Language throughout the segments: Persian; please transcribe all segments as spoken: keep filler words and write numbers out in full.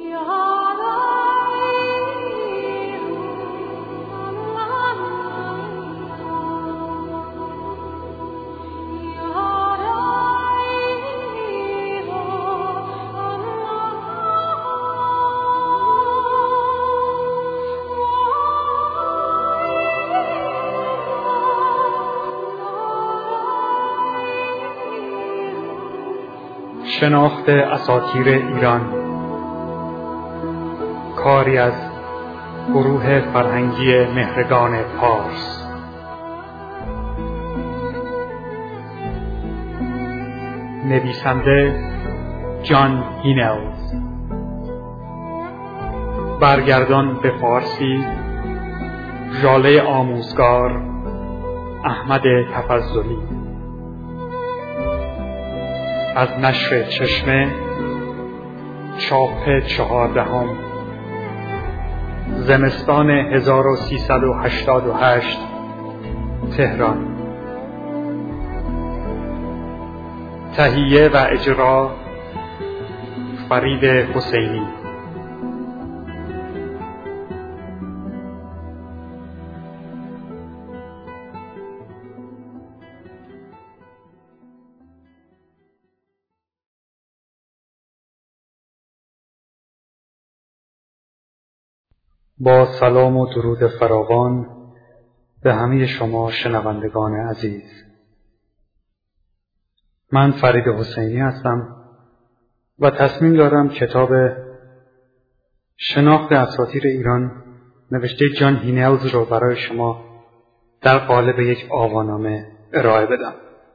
شناخت اساطیر ایران، کاری از گروه فرهنگی مهرگان پارس. نویسنده جان هینلز، برگردان به فارسی ژاله آموزگار احمد تفضلی، از نشر چشمه، چاپ چهاردهم، زمستان هزار و سیصد و هشتاد و هشت، تهران. تهیه و اجرا فرید حسینی. با سلام و درود فراوان به همه شما شنوندگان عزیز. من فرید حسینی هستم و تصمیم دارم کتاب شناخت اساطیر ایران نوشته جان هینلز رو برای شما در قالب یک آوانامه ارائه بدم.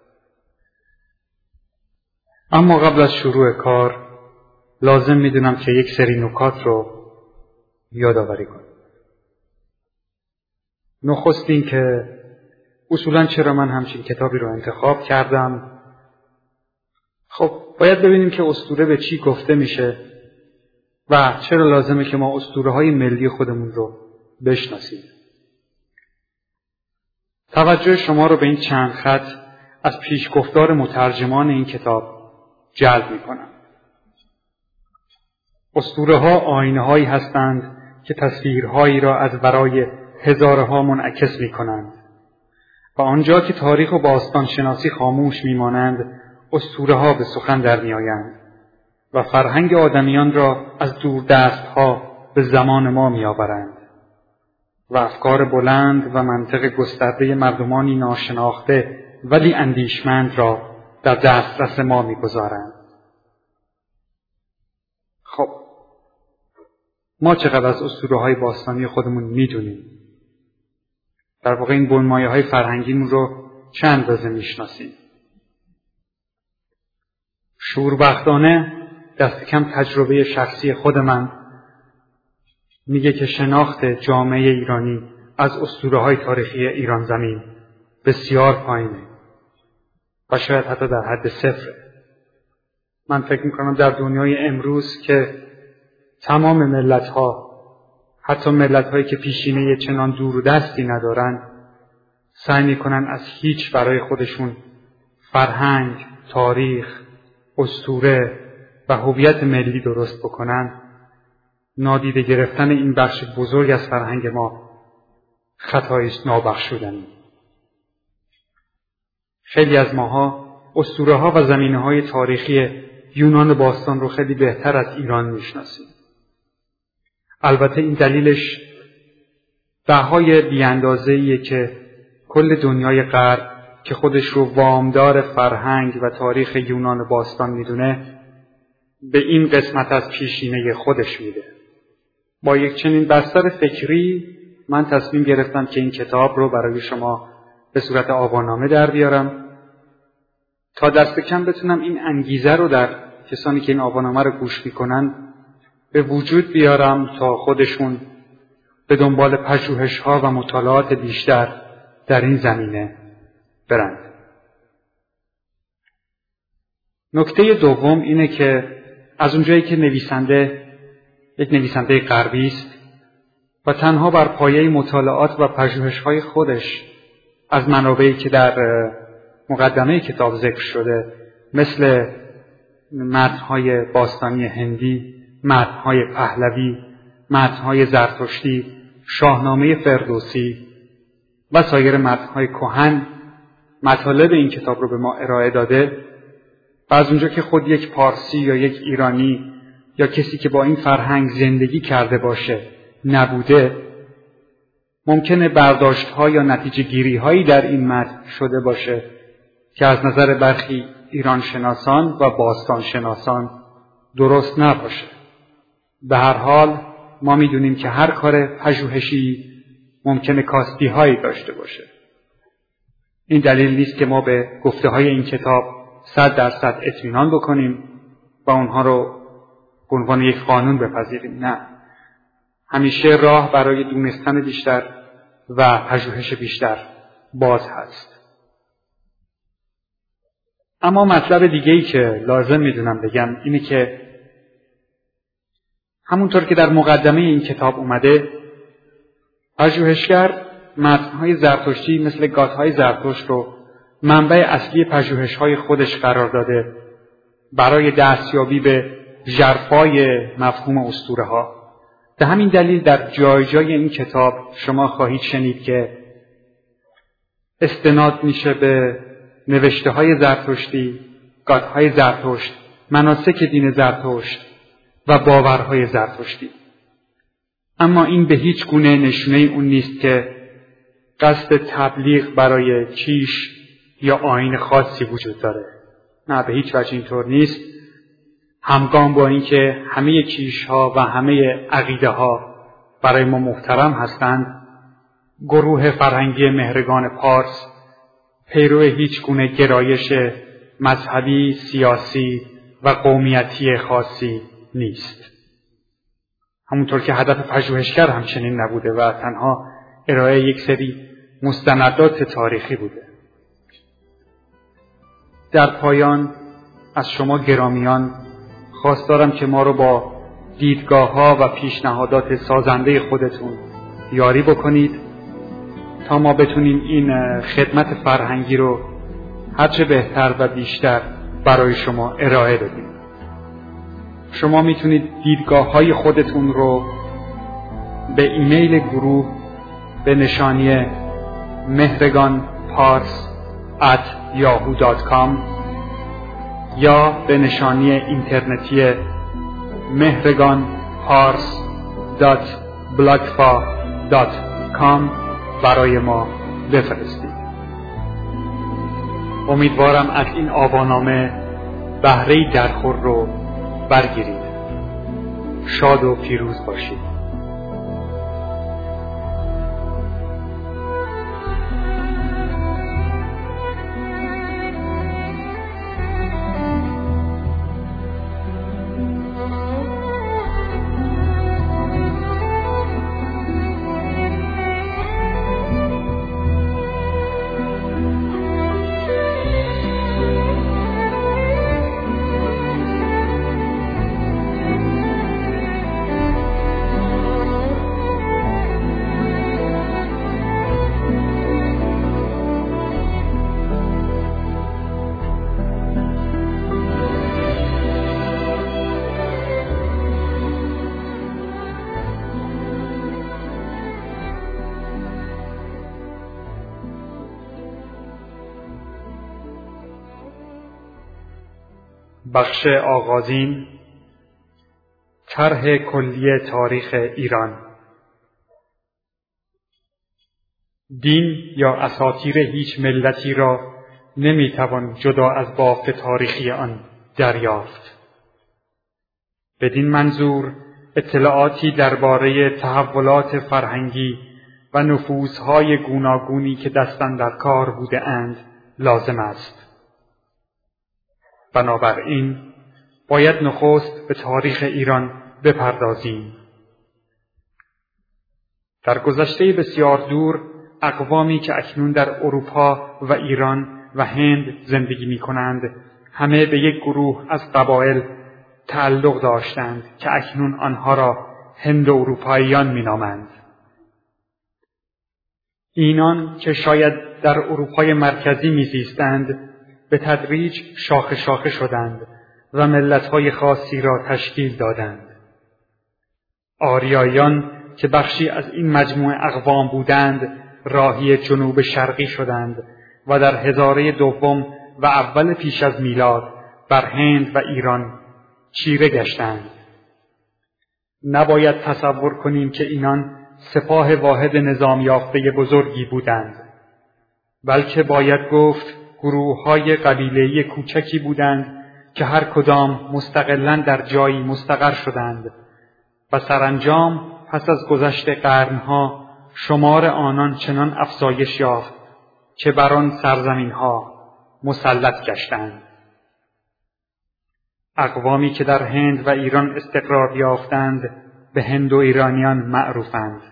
اما قبل از شروع کار لازم میدونم که یک سری نکات رو یادآوری کنم. نخست این که اصولاً چرا من همچین کتابی رو انتخاب کردم. خب باید ببینیم که اسطوره به چی گفته میشه و چرا لازمه که ما اسطوره‌های ملی خودمون رو بشناسیم. توجه شما رو به این چند خط از پیشگفتار مترجمان این کتاب جلب میکنم. اسطوره‌ها آینه‌هایی هستند که تصویرهایی را از برای هزارها منعکس می‌کنند و آنجا که تاریخ و باستان شناسی خاموش می‌مانند، اسطوره‌ها به سخن در می‌آیند و فرهنگ آدمیان را از دوردست‌ها به زمان ما می‌آورند و افکار بلند و منطق گسترده مردمانی ناشناخته ولی اندیشمند را در دسترس ما می‌گذارند. خب ما چقدر از اسطوره‌های باستانی خودمون میدونیم؟ در واقع این بنمایه‌های فرهنگیمون رو چند اندازه میشناسیم؟ شوربختانه دست کم تجربه شخصی خود من میگه که شناخت جامعه ایرانی از اسطوره‌های تاریخی ایران زمین بسیار پایینه و شاید حتی در حد صفره. من فکر میکنم در دنیای امروز که تمام ملت‌ها، حتی ملت‌هایی که پیشینه چنان دوردستی ندارن، سعی میکنن از هیچ برای خودشون فرهنگ، تاریخ، اسطوره و هویت ملی درست بکنن. نادیده گرفتن این بخش بزرگ از فرهنگ ما خطایی نابخشودنی. خیلی از ماها اسطوره‌ها و زمینه‌های تاریخی یونان باستان رو خیلی بهتر از ایران میشناسیم. البته این دلیلش بهای بی‌اندازه‌ایه که کل دنیای غرب که خودش رو وامدار فرهنگ و تاریخ یونان باستان میدونه به این قسمت از پیشینه خودش میده. با یک چنین بستر فکری من تصمیم گرفتم که این کتاب رو برای شما به صورت آوانامه در بیارم تا دست کم بتونم این انگیزه رو در کسانی که این آوانامه رو گوش میکنن به وجود بیارم تا خودشون به دنبال پژوهش‌ها و مطالعات بیشتر در این زمینه برند. نکته دوم اینه که از اونجایی که نویسنده یک نویسنده غربی است و تنها بر پایه مطالعات و پژوهش‌های خودش از منابعی که در مقدمه کتاب ذکر شده مثل متن‌های باستانی هندی متن‌های پهلوی، متن‌های زرتشتی، شاهنامه فردوسی و سایر متن‌های کهن مطالب این کتاب رو به ما ارائه داده و از اونجا که خود یک پارسی یا یک ایرانی یا کسی که با این فرهنگ زندگی کرده باشه نبوده، ممکنه برداشت‌ها یا نتیجه گیری‌هایی در این متن شده باشه که از نظر برخی ایران شناسان و باستان شناسان درست نباشه. به هر حال ما می‌دونیم که هر کار پژوهشی ممکنه کاستی‌هایی داشته باشه. این دلیل نیست که ما به گفته‌های این کتاب صد درصد اطمینان بکنیم و اونها رو به عنوان یک قانون بپذیریم. نه، همیشه راه برای دونستن بیشتر و پژوهش بیشتر باز هست. اما مطلب دیگه‌ای که لازم میدونم بگم اینه که همونطور که در مقدمه این کتاب اومده، پژوهشگر متن‌های زرتشتی مثل گات‌های زرتشت رو منبع اصلی پژوهش‌های خودش قرار داده برای دستیابی به ژرفای مفهوم اسطوره‌ها. به همین دلیل در جای جای این کتاب شما خواهید شنید که استناد میشه به نوشته‌های زرتشتی، گات‌های زرتشت، مناسک دین زرتشت و باورهای زرتشتی. اما این به هیچ گونه نشونه اون نیست که قصد تبلیغ برای کیش یا آیین خاصی وجود داره. نه، به هیچ وجه اینطور نیست. همگام با اینکه همه کیش‌ها و همه عقیده‌ها برای ما محترم هستند، گروه فرهنگی مهرگان پارس پیرو هیچ گونه گرایش مذهبی، سیاسی و قومیتی خاصی نیست. همونطور که هدف پژوهشگر همچنین نبوده و تنها ارائه یک سری مستندات تاریخی بوده. در پایان از شما گرامیان خواستارم که ما رو با دیدگاه‌ها و پیشنهادات سازنده خودتون یاری بکنید تا ما بتونیم این خدمت فرهنگی رو هرچه بهتر و بیشتر برای شما ارائه بدیم. شما میتونید دیدگاه‌های خودتون رو به ایمیل گروه به نشانی مهرگان پارس ات یاهو دات کام یا به نشانی اینترنتی مهرگان پارس دات بلاگفا دات کام برای ما بفرستید. امیدوارم از این آوانامه بهره‌ای درخور رو برگیرید. شاد و پیروز باشید. بخش آغازین، طرح کلی تاریخ ایران. دین یا اساطیر هیچ ملتی را نمیتوان جدا از بافت تاریخی آن دریافت. بدین منظور اطلاعاتی درباره تحولات فرهنگی و نفوذهای گوناگونی که دستن در کار بوده اند لازم است. بنابراین باید نخست به تاریخ ایران بپردازیم. در گذشته بسیار دور اقوامی که اکنون در اروپا و ایران و هند زندگی می کنند همه به یک گروه از قبایل تعلق داشتند که اکنون آنها را هند و اروپاییان می نامند. اینان که شاید در اروپای مرکزی می زیستند به تدریج شاخه شاخه شدند و ملت‌های خاصی را تشکیل دادند. آریایان که بخشی از این مجموعه اقوام بودند راهی جنوب شرقی شدند و در هزاره دوم و اول پیش از میلاد بر هند و ایران چیره گشتند. نباید تصور کنیم که اینان سپاه واحد نظام یافته بزرگی بودند، بلکه باید گفت گروه‌های قبیله‌ای کوچکی بودند که هر کدام مستقلاً در جایی مستقر شدند و سرانجام پس از گذشت قرنها شمار آنان چنان افزایش یافت که بر آن سرزمین‌ها مسلط گشتند. اقوامی که در هند و ایران استقرار یافتند به هندو ایرانیان معروفند.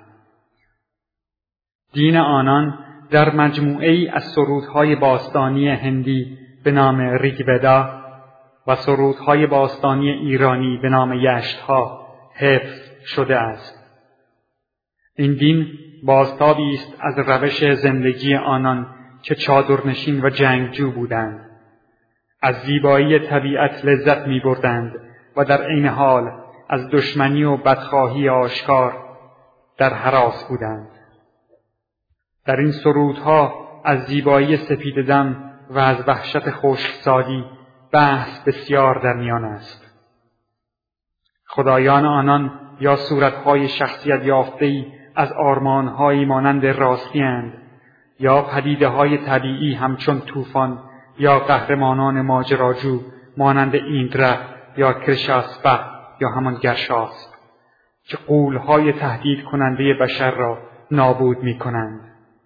دین آنان در مجموعه ای از سرودهای باستانی هندی به نام ریگودا و سرودهای باستانی ایرانی به نام یشتها حفظ شده است. این دین بازتابی است از روش زندگی آنان که چادرنشین و جنگجو بودند. از زیبایی طبیعت لذت می بردند و در عین حال از دشمنی و بدخواهی آشکار در هراس بودند. در این سرودها از زیبایی سپید دم و از وحشت خشکسالی بحث بسیار در میان است. خدایان آنان یا صورتهای شخصیت یافته‌ای از آرمانهایی مانند راستی‌اند یا پدیده‌های طبیعی همچون طوفان یا قهرمانان ماجراجو مانند ایندره یا کرشاسپه یا همان گرشاسپ که غول‌های تهدید کننده بشر را نابود می‌کنند.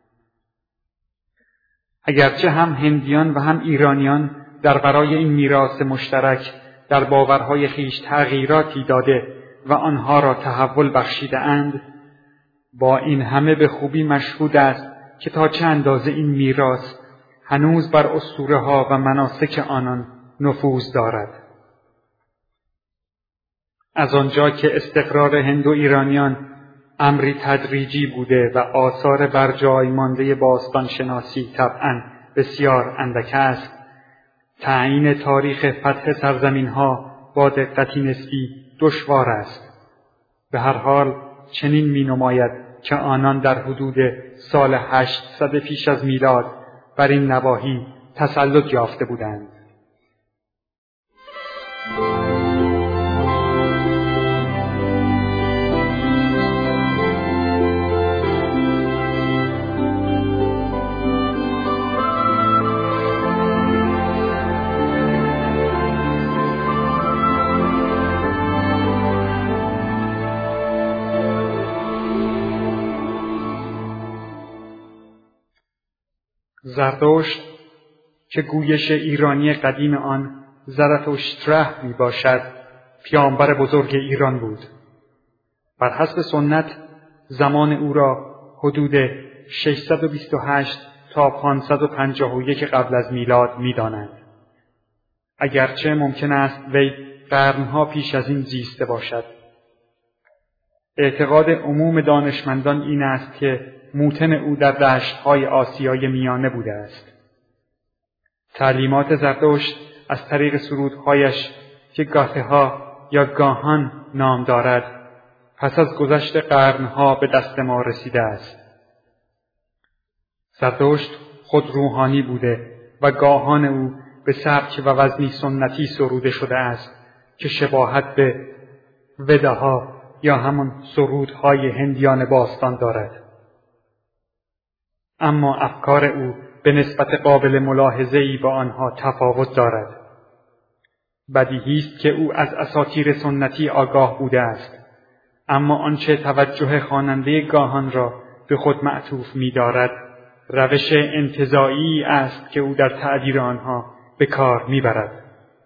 اگرچه هم هندیان و هم ایرانیان در برای این میراث مشترک در باورهای خویش تغییراتی داده و آنها را تحول بخشیده اند، با این همه به خوبی مشهود است که تا چه اندازه این میراث هنوز بر اسطوره‌ها و مناسک آنان نفوذ دارد. از آنجا که استقرار هندو ایرانیان امری تدریجی بوده و آثار بر جای مانده باستان شناسی طبعاً بسیار اندک است، تعیین تاریخ فتح سرزمین‌ها با دقتی نسبی دشوار است. به هر حال چنین می‌نماید که آنان در حدود سال هشتصد پیش از میلاد بر این نواحی تسلط یافته بودند. زردشت که گویش ایرانی قدیم آن زرتشتره می باشد، پیامبر بزرگ ایران بود. بر حسب سنت زمان او را حدود ششصد و بیست و هشت تا پانصد و پنجاه و یک قبل از میلاد می دانند. اگرچه ممکن است وی قرنها پیش از این زیسته باشد. اعتقاد عموم دانشمندان این است که موطن او در دشت‌های آسیای میانه بوده است. تعلیمات زردشت از طریق سرودهایش که گاثه‌ها یا گاهان نام دارد، پس از گذشت قرنها به دست ما رسیده است. زردشت خود روحانی بوده و گاهان او به سبک و وزنی سنتی سروده شده است که شباهت به وداها یا همان سرودهای هندیان باستان دارد. اما افکار او به نسبت قابل ملاحظه‌ای با آنها تفاوت دارد. بدیهی است که او از اساطیر سنتی آگاه بوده است، اما آنچه توجه خواننده گاهان را به خود معطوف می‌دارد، روش انتزاعی است که او در تعبیر آنها به کار می‌برد.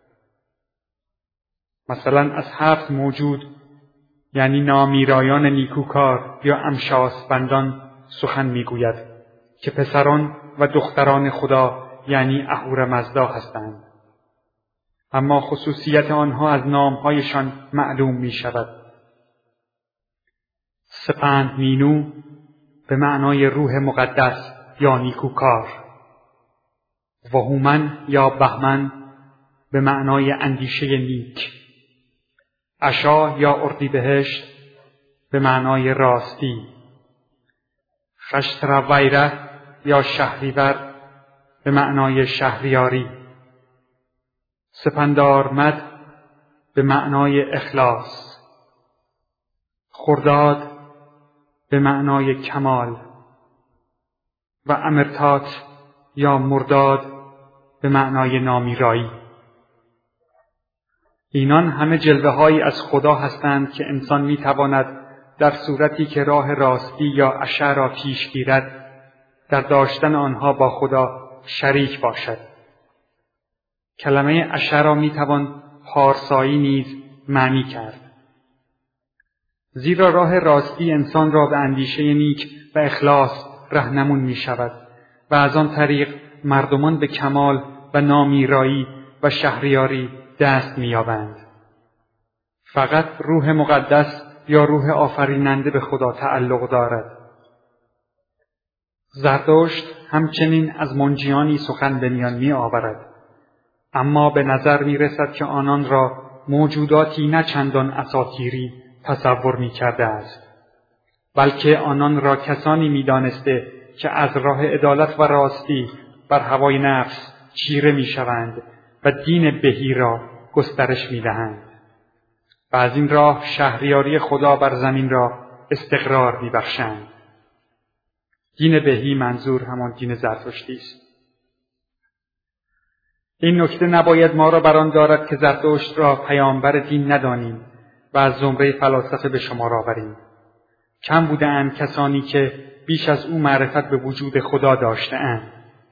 مثلا از هفت موجود، یعنی نامیرایان نیکوکار یا امشاسپندان سخن می‌گوید که پسران و دختران خدا یعنی اهورامزدا هستند. اما خصوصیت آنها از نامهایشان معلوم می شود. سپند مینو به معنای روح مقدس یا نیکوکار، و هومن یا بهمن به معنای اندیشه نیک، عشا یا اردیبهشت به معنای راستی، خشترویره یا شهریور به معنای شهریاری، سپندارمد به معنای اخلاص، خرداد به معنای کمال و امرتات یا مرداد به معنای نامیرایی. اینان همه جلوه‌هایی از خدا هستند که انسان می‌تواند در صورتی که راه راستی یا عشا را پیش گیرد در داشتن آنها با خدا شریک باشد. کلمه عشا را می‌توان پارسایی نیز معنی کرد. زیرا راه راستی انسان را به اندیشه نیک و اخلاص راهنمون می‌شود و از آن طریق مردمان به کمال و نامیرایی و شهریاری دست می‌یابند. فقط روح مقدس یا روح آفریننده به خدا تعلق دارد. زرتشت همچنین از منجیانی سخن به میان می‌آورد، اما به نظر می‌رسد که آنان را موجوداتی نه چندان اساطیری تصور می‌کرده است، بلکه آنان را کسانی می‌دانسته که از راه عدالت و راستی بر هوای نفس چیره می‌شوند و دین بهی را گسترش می‌دهند و از این راه شهریاری خدا بر زمین را استقرار می‌بخشند. دین بهی منظور همان دین زرتشتی است. این نکته نباید ما را بر آن دارد که زرتشت را پیامبر دین ندانیم و از زمره فلاسفه به شمار آوریم. کم بوده‌اند کسانی که بیش از او معرفت به وجود خدا داشته‌اند.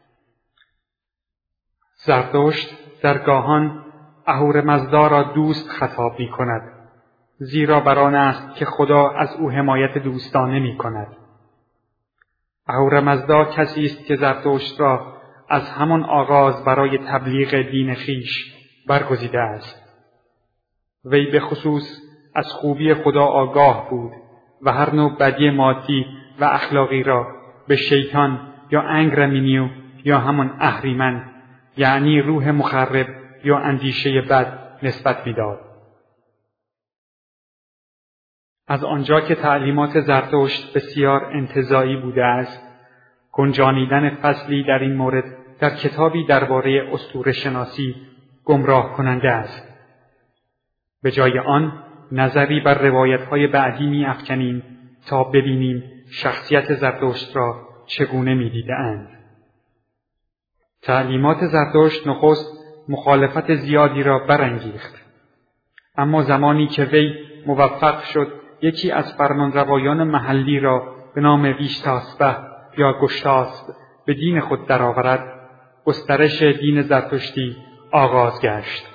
زرتشت در گاهان اهورمزدا را دوست خطاب می‌کند، زیرا بر آن است که خدا از او حمایت دوستانه می‌کند. اهورمزدا کسی است که زرتشت را از همان آغاز برای تبلیغ دین خویش برگزیده است. وی به خصوص از خوبی خدا آگاه بود و هر نوع بدی مادی و اخلاقی را به شیطان یا انگرمینیو یا همان اهریمن یعنی روح مخرب یا اندیشه بد نسبت می‌داد. از آنجا که تعلیمات زرتشت بسیار انتزاعی بوده است، گنجانیدن فصلی در این مورد در کتابی درباره اسطوره شناسی گمراه کننده است. به جای آن نظری بر روایت‌های بعدی می‌افکنیم تا ببینیم شخصیت زرتشت را چگونه می‌دیده‌اند. تعلیمات زرتشت نخست مخالفت زیادی را برانگیخت، اما زمانی که وی موفق شد یکی از فرمانروایان محلی را به نام ویشتاسپه یا گشتاسپ به دین خود درآورد، گسترش دین زرتشتی آغاز گشت.